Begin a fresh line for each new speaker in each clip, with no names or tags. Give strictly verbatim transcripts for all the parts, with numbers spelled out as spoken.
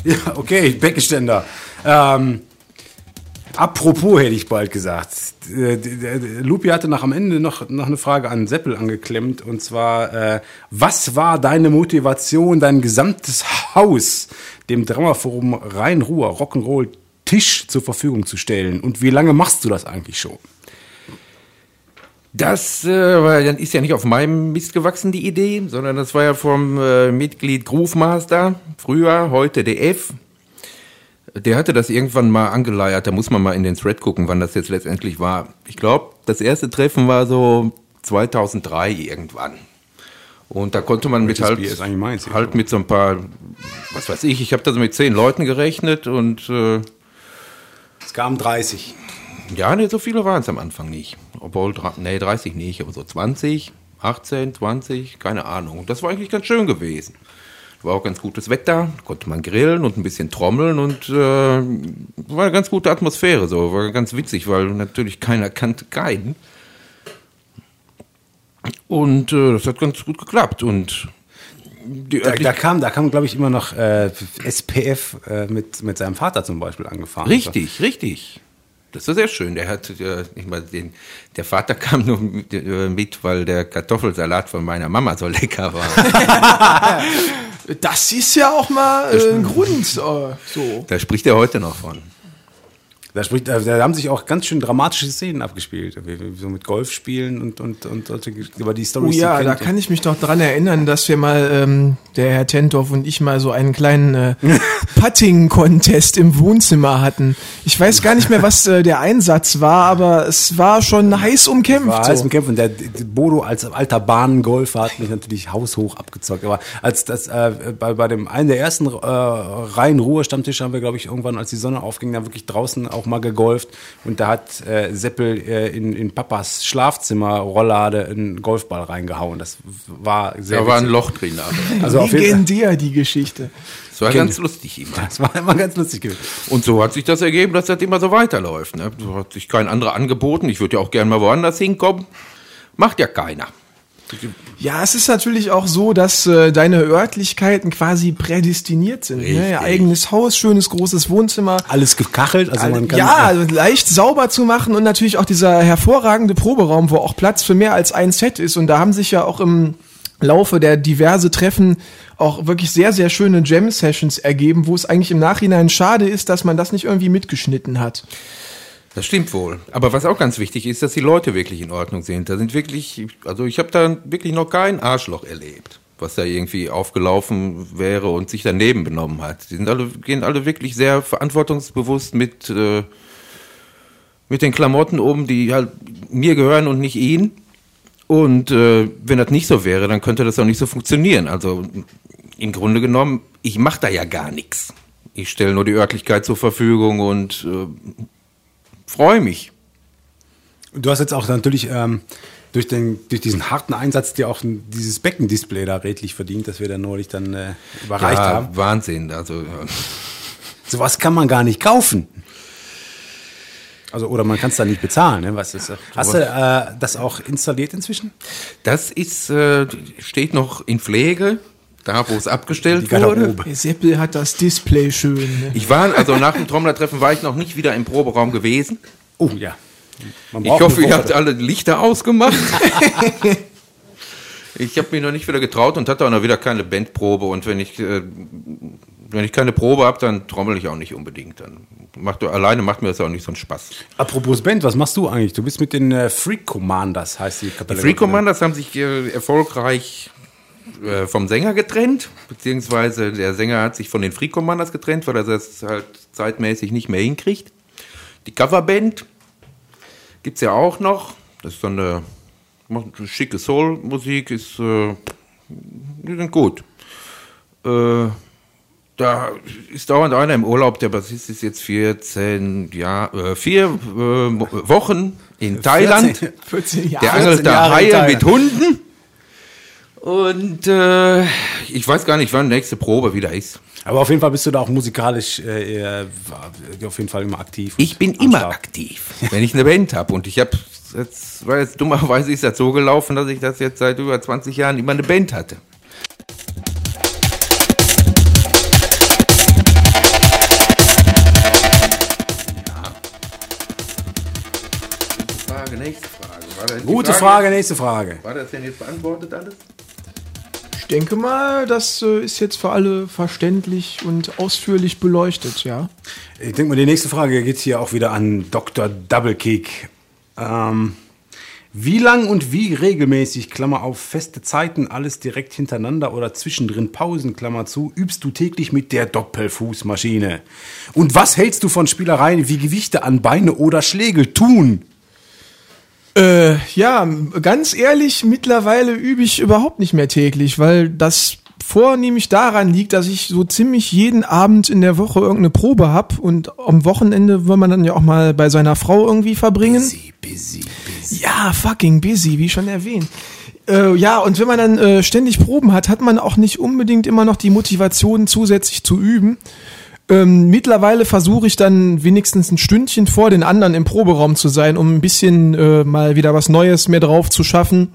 Ja, okay, Beckenständer. Ähm, apropos hätte ich bald gesagt. Äh, Lupi hatte nach am Ende noch, noch eine Frage an Seppel angeklemmt. Und zwar, äh, was war deine Motivation, dein gesamtes Haus dem Drummerforum Rhein-Ruhr Rock'n'Roll Tisch zur Verfügung zu stellen? Und wie lange machst du das eigentlich schon?
Das äh, dann ist ja nicht auf meinem Mist gewachsen, die Idee, sondern das war ja vom äh, Mitglied Groovemaster, früher, heute D F. Der hatte das irgendwann mal angeleiert, da muss man mal in den Thread gucken, wann das jetzt letztendlich war. Ich glaube, das erste Treffen war so zweitausenddrei irgendwann. Und da konnte man mit halt, meins, halt mit so ein paar, was weiß ich, ich habe da so mit zehn Leuten gerechnet und äh,
es kamen dreißig.
Ja, ne, so viele waren es am Anfang nicht. Obwohl, nee, dreißig nicht, aber so zwanzig, achtzehn, zwanzig, keine Ahnung. Und das war eigentlich ganz schön gewesen. War auch ganz gutes Wetter, konnte man grillen und ein bisschen trommeln und äh, war eine ganz gute Atmosphäre, so, war ganz witzig, weil natürlich keiner kannte keinen. Und äh, das hat ganz gut geklappt. Und die
da, da kam, da kam, glaube ich, immer noch äh, S P F äh, mit, mit seinem Vater zum Beispiel angefahren.
Richtig, so. richtig. Das war sehr schön. Der hat, äh, ich meine, den, der Vater kam nur mit, äh, mit, weil der Kartoffelsalat von meiner Mama so lecker war.
Das ist ja auch mal äh, ein Grund. Äh, so.
Da spricht er heute noch von.
Da, spricht, da haben sich auch ganz schön dramatische Szenen abgespielt, so mit Golfspielen und, und, und solche, über die Storys.
Oh ja, da kann ich mich noch dran erinnern, dass wir mal, ähm, der Herr Tentorf und ich mal so einen kleinen äh, Putting-Contest im Wohnzimmer hatten. Ich weiß gar nicht mehr, was äh, der Einsatz war, aber es war schon heiß umkämpft.
War
so.
heiß umkämpft und der, der Bodo als alter Bahngolfer hat mich natürlich haushoch abgezockt. Aber als das äh, bei, bei dem einen der ersten äh, Rhein-Ruhr-Stammtische haben wir, glaube ich, irgendwann, als die Sonne aufging, da wirklich draußen auch mal gegolft und da hat äh, Seppel äh, in, in Papas Schlafzimmer Rolllade einen Golfball reingehauen. Das war sehr
Da war ein Loch drin. Aber.
Also legendär, die Geschichte.
Das war ganz lustig immer.
Das war immer ganz lustig gewesen.
Und so hat sich das ergeben, dass das immer so weiterläuft. Ne? So hat sich kein anderer angeboten. Ich würde ja auch gerne mal woanders hinkommen. Macht ja keiner.
Ja, es ist natürlich auch so, dass äh, deine Örtlichkeiten quasi prädestiniert sind. Ne? Eigenes Haus, schönes großes Wohnzimmer.
Alles gekachelt. Also man kann
ja, also leicht sauber zu machen und natürlich auch dieser hervorragende Proberaum, wo auch Platz für mehr als ein Set ist. Und da haben sich ja auch im Laufe der diverse Treffen auch wirklich sehr, sehr schöne Jam-Sessions ergeben, wo es eigentlich im Nachhinein schade ist, dass man das nicht irgendwie mitgeschnitten hat.
Das stimmt wohl. Aber was auch ganz wichtig ist, dass die Leute wirklich in Ordnung sind. Da sind wirklich, also ich habe da wirklich noch kein Arschloch erlebt, was da irgendwie aufgelaufen wäre und sich daneben benommen hat. Die sind alle, gehen alle wirklich sehr verantwortungsbewusst mit, äh, mit den Klamotten um, die halt mir gehören und nicht ihnen. Und äh, wenn das nicht so wäre, dann könnte das auch nicht so funktionieren. Also im Grunde genommen, ich mache da ja gar nichts. Ich stelle nur die Örtlichkeit zur Verfügung und äh, freue mich.
Du hast jetzt auch natürlich ähm, durch, den, durch diesen harten Einsatz dir auch ein, dieses Beckendisplay da redlich verdient, das wir dann neulich dann äh, überreicht
ja,
haben.
Wahnsinn. Also, ja.
Sowas kann man gar nicht kaufen. Also, oder man kann es da nicht bezahlen. Ne? Was ist, hast du äh, das auch installiert inzwischen?
Das ist, äh, steht noch in Pflege. Da, wo es abgestellt wurde.
Der Seppel hat das Display schön. Ne?
Ich war, also nach dem Trommlertreffen war ich noch nicht wieder im Proberaum gewesen.
Oh ja.
Man ich hoffe, ihr habt alle Lichter ausgemacht. Ich habe mich noch nicht wieder getraut und hatte auch noch wieder keine Bandprobe. Und wenn ich, äh, wenn ich keine Probe habe, dann trommel ich auch nicht unbedingt. Dann macht, alleine macht mir das auch nicht so einen Spaß.
Apropos Band, was machst du eigentlich? Du bist mit den äh, Freak Commanders, heißt die Kapelle.
Die Freak Commanders haben sich äh, erfolgreich vom Sänger getrennt, beziehungsweise der Sänger hat sich von den Freak Commanders getrennt, weil er das halt zeitmäßig nicht mehr hinkriegt. Die Coverband gibt's ja auch noch. Das ist dann eine, eine schicke Soul-Musik, ist, äh, die sind gut. Äh, da ist dauernd einer im Urlaub, der Bassist ist jetzt vierzehn Jahre, äh, vier äh, Wochen in Thailand.
vierzehn, vierzehn Jahre.
Der angelt da Haie mit Hunden. Und äh, ich weiß gar nicht, wann die nächste Probe wieder ist.
Aber auf jeden Fall bist du da auch musikalisch äh, auf jeden Fall immer aktiv.
Ich bin immer Start. aktiv, wenn ich eine Band habe. Und ich habe, jetzt, weil jetzt dummerweise ist das so gelaufen, dass ich das jetzt seit über zwanzig Jahren immer eine Band hatte. nächste Frage. War das die
Gute
Frage,
Frage, nächste Frage.
War das denn jetzt beantwortet alles?
Ich denke mal, das äh, ist jetzt für alle verständlich und ausführlich beleuchtet, ja.
Ich denke mal, die nächste Frage geht hier auch wieder an Doktor Doublekick. Ähm, wie lang und wie regelmäßig, Klammer auf, feste Zeiten, alles direkt hintereinander oder zwischendrin Pausen, Klammer zu, übst du täglich mit der Doppelfußmaschine? Und was hältst du von Spielereien wie Gewichte an Beine oder Schlägel tun?
Äh, ja, ganz ehrlich, mittlerweile übe ich überhaupt nicht mehr täglich, weil das vornehmlich daran liegt, dass ich so ziemlich jeden Abend in der Woche irgendeine Probe hab und am Wochenende will man dann ja auch mal bei seiner Frau irgendwie verbringen.
Busy, busy, busy.
Ja, fucking busy, wie schon erwähnt. Äh, ja, und wenn man dann äh, ständig Proben hat, hat man auch nicht unbedingt immer noch die Motivation, zusätzlich zu üben. Ähm, mittlerweile versuche ich dann wenigstens ein Stündchen vor den anderen im Proberaum zu sein, um ein bisschen äh, mal wieder was Neues mehr drauf zu schaffen.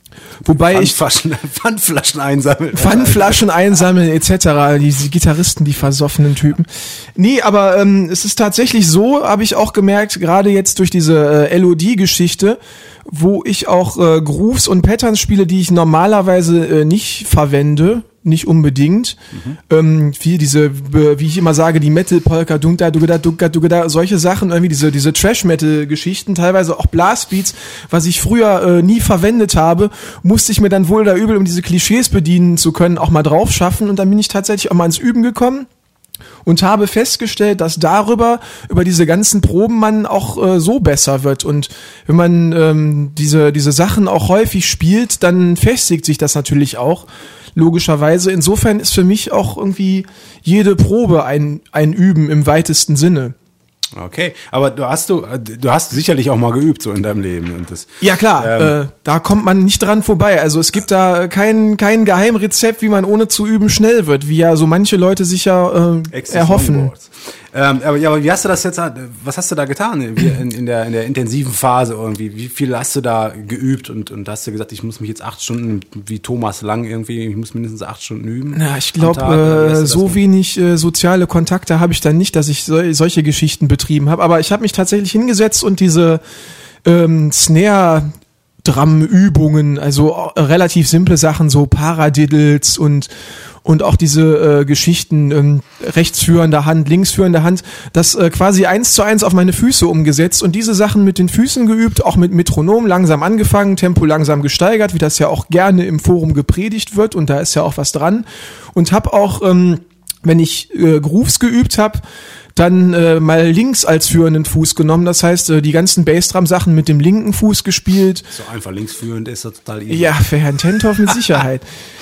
Wobei ich
Pfandflaschen, Pfandflaschen einsammeln.
Pfandflaschen einsammeln et cetera. Diese Gitarristen, die versoffenen Typen. Nee, aber ähm, es ist tatsächlich so, habe ich auch gemerkt, gerade jetzt durch diese äh, L O D-Geschichte, wo ich auch äh, Grooves und Patterns spiele, die ich normalerweise äh, nicht verwende, nicht unbedingt. Mhm. Ähm, wie diese, wie ich immer sage, die Metal-Polka, dunkda, dugda, dugda, dugda, solche Sachen, irgendwie diese, diese Trash-Metal-Geschichten, teilweise auch Blastbeats, was ich früher äh, nie verwendet habe, musste ich mir dann wohl da übel, um diese Klischees bedienen zu können, auch mal drauf schaffen und dann bin ich tatsächlich auch mal ins Üben gekommen. Und habe festgestellt, dass darüber, über diese ganzen Proben man auch äh, so besser wird. Und wenn man ähm, diese, diese Sachen auch häufig spielt, dann festigt sich das natürlich auch, logischerweise. Insofern ist für mich auch irgendwie jede Probe ein, ein Üben im weitesten Sinne.
Okay, aber du hast du, du hast sicherlich auch mal geübt so in deinem Leben und das.
Ja klar, ähm, äh, da kommt man nicht dran vorbei. Also es gibt da kein kein Geheimrezept, wie man ohne zu üben schnell wird, wie ja so manche Leute sich ja äh, erhoffen.
Ähm, aber ja, aber wie hast du das jetzt? Was hast du da getan in, in, in der in der intensiven Phase irgendwie? Wie viel hast du da geübt und und hast du gesagt, ich muss mich jetzt acht Stunden wie Thomas Lang irgendwie, ich muss mindestens acht Stunden üben?
Na, ich glaube, äh, so wenig äh, soziale Kontakte habe ich dann nicht, dass ich so, solche Geschichten betrieben habe. Aber ich habe mich tatsächlich hingesetzt und diese ähm, Snare Drum-Übungen, also äh, relativ simple Sachen, so Paradiddles und und auch diese äh, Geschichten, ähm, rechtsführende Hand, linksführende Hand, das äh, quasi eins zu eins auf meine Füße umgesetzt und diese Sachen mit den Füßen geübt, auch mit Metronom langsam angefangen, Tempo langsam gesteigert, wie das ja auch gerne im Forum gepredigt wird und da ist ja auch was dran und habe auch, ähm, wenn ich äh, Grooves geübt habe, dann äh, mal links als führenden Fuß genommen, das heißt, äh, die ganzen Bassdrum-Sachen mit dem linken Fuß gespielt.
So einfach linksführend ist das total easy.
Ja, für Herrn Tenthoff mit Sicherheit.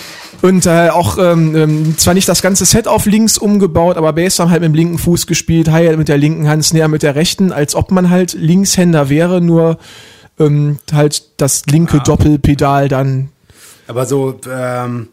Und äh, auch ähm, zwar nicht das ganze Set auf links umgebaut, aber Bassdrum halt mit dem linken Fuß gespielt, Hi-Hat mit der linken Hand, Snare mit der rechten, als ob man halt Linkshänder wäre, nur ähm, halt das linke ah. Doppelpedal dann.
Aber so ähm,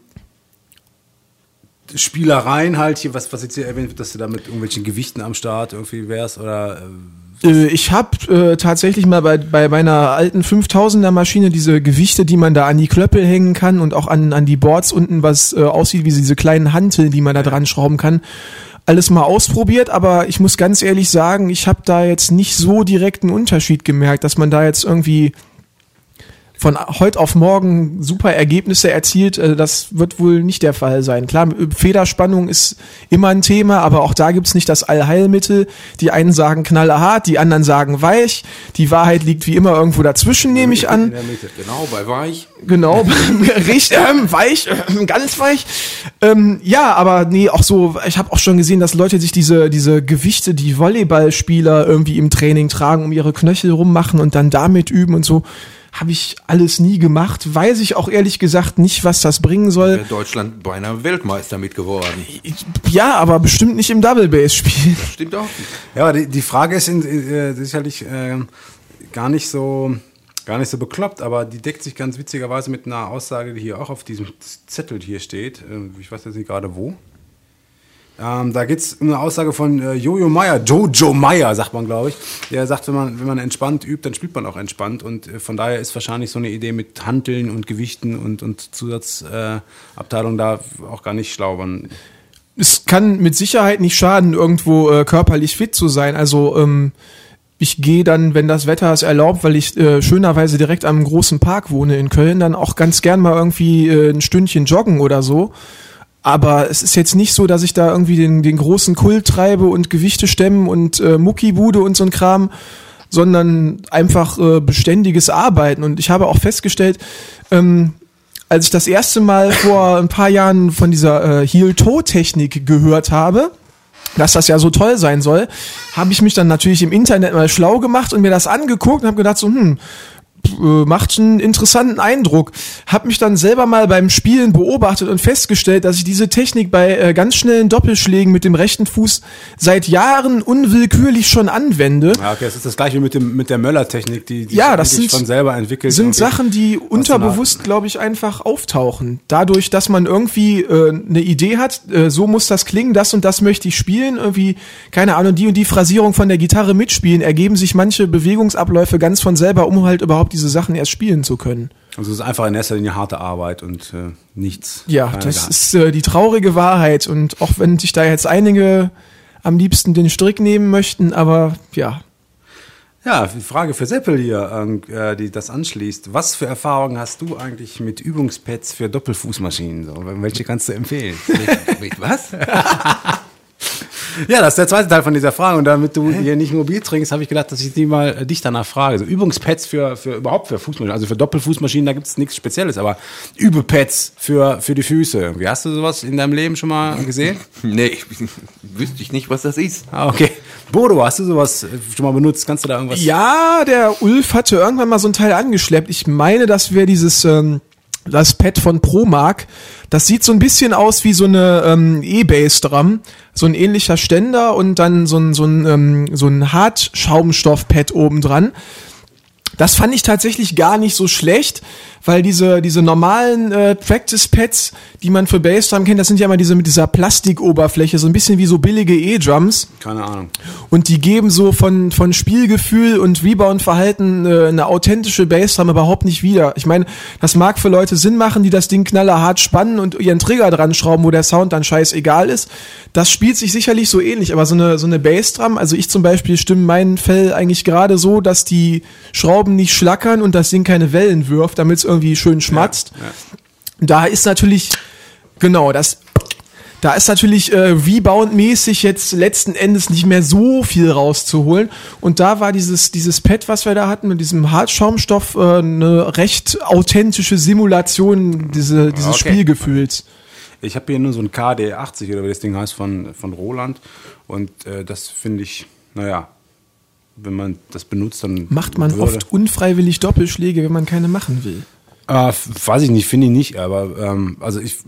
Spielereien halt hier, was, was jetzt hier erwähnt wird, dass du da mit irgendwelchen Gewichten am Start irgendwie wärst oder... Äh,
Ich habe äh, tatsächlich mal bei, bei meiner alten fünftausender Maschine diese Gewichte, die man da an die Klöppel hängen kann und auch an, an die Boards unten, was äh, aussieht wie diese kleinen Hanteln, die man da dran schrauben kann, alles mal ausprobiert. Aber ich muss ganz ehrlich sagen, ich habe da jetzt nicht so direkt einen Unterschied gemerkt, dass man da jetzt irgendwie von heute auf morgen super Ergebnisse erzielt, das wird wohl nicht der Fall sein. Klar, Federspannung ist immer ein Thema, aber auch da gibt's nicht das Allheilmittel. Die einen sagen knallhart, die anderen sagen weich. Die Wahrheit liegt wie immer irgendwo dazwischen, nehme ich an.
In der Mitte, genau, bei weich.
Genau, richtig, ähm, weich, äh, ganz weich. Ähm, ja, aber nee, auch so, ich habe auch schon gesehen, dass Leute sich diese diese Gewichte, die Volleyballspieler irgendwie im Training tragen, um ihre Knöchel rummachen und dann damit üben und so. Habe ich alles nie gemacht. Weiß ich auch ehrlich gesagt nicht, was das bringen soll.
Wäre Deutschland beinahe Weltmeister mit geworden.
Ja, aber bestimmt nicht im Double Bass Spiel.
Das stimmt auch.
Ja, aber die, die Frage ist in, äh, sicherlich äh, gar nicht so gar nicht so bekloppt, aber die deckt sich ganz witzigerweise mit einer Aussage, die hier auch auf diesem Zettel hier steht. Äh, ich weiß jetzt nicht gerade wo. Ähm, da geht's um eine Aussage von äh, Jojo Meyer, Jojo Meyer, sagt man, glaube ich. Der sagt, wenn man, wenn man entspannt übt, dann spielt man auch entspannt. Und äh, von daher ist wahrscheinlich so eine Idee mit Hanteln und Gewichten und, und Zusatzabteilung äh, da auch gar nicht schlau. Man
es kann mit Sicherheit nicht schaden, irgendwo äh, körperlich fit zu sein. Also ähm, ich gehe dann, wenn das Wetter es erlaubt, weil ich äh, schönerweise direkt am großen Park wohne in Köln, dann auch ganz gern mal irgendwie äh, ein Stündchen joggen oder so. Aber es ist jetzt nicht so, dass ich da irgendwie den, den großen Kult treibe und Gewichte stemmen und äh, Muckibude und so ein Kram, sondern einfach äh, beständiges Arbeiten. Und ich habe auch festgestellt, ähm, als ich das erste Mal vor ein paar Jahren von dieser äh, Heel-Toe-Technik gehört habe, dass das ja so toll sein soll, habe ich mich dann natürlich im Internet mal schlau gemacht und mir das angeguckt und habe gedacht so, hm, macht einen interessanten Eindruck. Hab mich dann selber mal beim Spielen beobachtet und festgestellt, dass ich diese Technik bei äh, ganz schnellen Doppelschlägen mit dem rechten Fuß seit Jahren unwillkürlich schon anwende.
Ja, okay, das ist das gleiche wie mit dem mit der Möller-Technik, die, die
ja, das sind,
von selber entwickelt.
sind Sachen, die unterbewusst, glaube ich, einfach auftauchen. Dadurch, dass man irgendwie äh, eine Idee hat, äh, so muss das klingen, das und das möchte ich spielen, irgendwie, keine Ahnung, die und die Phrasierung von der Gitarre mitspielen, ergeben sich manche Bewegungsabläufe ganz von selber, um halt überhaupt diese Sachen erst spielen zu können.
Also es ist einfach in erster Linie harte Arbeit und äh, nichts.
Ja, das Gehabt. ist äh, die traurige Wahrheit und auch wenn sich da jetzt einige am liebsten den Strick nehmen möchten, aber ja.
Ja, die Frage für Seppel hier, äh, die das anschließt. Was für Erfahrungen hast du eigentlich mit Übungspads für Doppelfußmaschinen? So, welche kannst du empfehlen?
Mit, mit was?
Ja, das ist der zweite Teil von dieser Frage. Und damit du hier nicht nur Bier trinkst, habe ich gedacht, dass ich die mal äh, dich danach frage. So Übungspads für, für überhaupt für Fußmaschinen. Also für Doppelfußmaschinen, da gibt es nichts Spezielles, aber Übepads für, für die Füße. Wie hast du sowas in deinem Leben schon mal gesehen?
Nee, wüsste ich nicht, was das ist.
Ah, okay. Bodo, hast du sowas schon mal benutzt? Kannst du da irgendwas?
Ja, der Ulf hatte irgendwann mal so ein Teil angeschleppt. Ich meine, das wäre dieses ähm, das Pad von ProMark. Das sieht so ein bisschen aus wie so eine ähm, E-Bass-Drum, so ein ähnlicher Ständer und dann so ein so ein ähm, so ein Hartschaumstoff-Pad oben dran. Das fand ich tatsächlich gar nicht so schlecht, weil diese diese normalen äh, Practice-Pads, die man für Bassdrum kennt, das sind ja immer diese mit dieser Plastikoberfläche, so ein bisschen wie so billige E-Drums.
Keine Ahnung.
Und die geben so von von Spielgefühl und Rebound-Verhalten äh, eine authentische Bassdrum überhaupt nicht wieder. Ich meine, das mag für Leute Sinn machen, die das Ding knallerhart spannen und ihren Trigger dran schrauben, wo der Sound dann scheißegal ist. Das spielt sich sicherlich so ähnlich, aber so eine so eine Bassdrum, also ich zum Beispiel stimme meinen Fell eigentlich gerade so, dass die Schrauben nicht schlackern und das Ding keine Wellen wirft, damit es irgendwie schön schmatzt. Ja, ja. Da ist natürlich, genau, das, da ist natürlich äh, Rebound-mäßig jetzt letzten Endes nicht mehr so viel rauszuholen. Und da war dieses dieses Pad, was wir da hatten, mit diesem Hartschaumstoff, äh, eine recht authentische Simulation diese, dieses okay. Spielgefühls.
Ich habe hier nur so ein K D achtzig oder wie das Ding heißt von, von Roland und äh, das finde ich, naja, wenn man das benutzt, dann
macht man würde. oft unfreiwillig Doppelschläge, wenn man keine machen will.
Äh, weiß ich nicht, finde ich nicht, aber ähm, also ich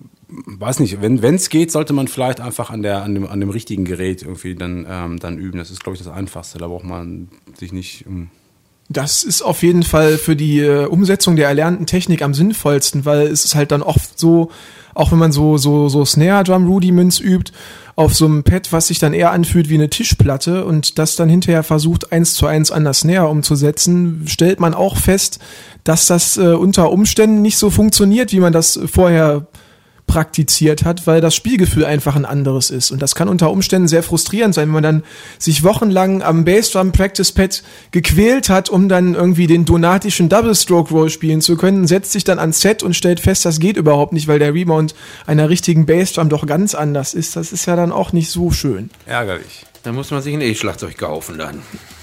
weiß nicht, wenn es geht, sollte man vielleicht einfach an der an dem an dem richtigen Gerät irgendwie dann ähm, dann üben. Das ist, glaube ich, das Einfachste. Da braucht man sich nicht um
Das ist auf jeden Fall für die äh, Umsetzung der erlernten Technik am sinnvollsten, weil es ist halt dann oft so, auch wenn man so so so Snare Drum Rudiments übt, auf so einem Pad, was sich dann eher anfühlt wie eine Tischplatte und das dann hinterher versucht, eins zu eins an der Snare umzusetzen, stellt man auch fest, dass das äh, unter Umständen nicht so funktioniert, wie man das vorher praktiziert hat, weil das Spielgefühl einfach ein anderes ist. Und das kann unter Umständen sehr frustrierend sein, wenn man dann sich wochenlang am Bassdrum Practice Pad gequält hat, um dann irgendwie den donatischen Double Stroke Roll spielen zu können, setzt sich dann ans Set und stellt fest, das geht überhaupt nicht, weil der Rebound einer richtigen Bassdrum doch ganz anders ist. Das ist ja dann auch nicht so schön.
Ärgerlich.
Da muss man sich ein E-Schlagzeug kaufen dann.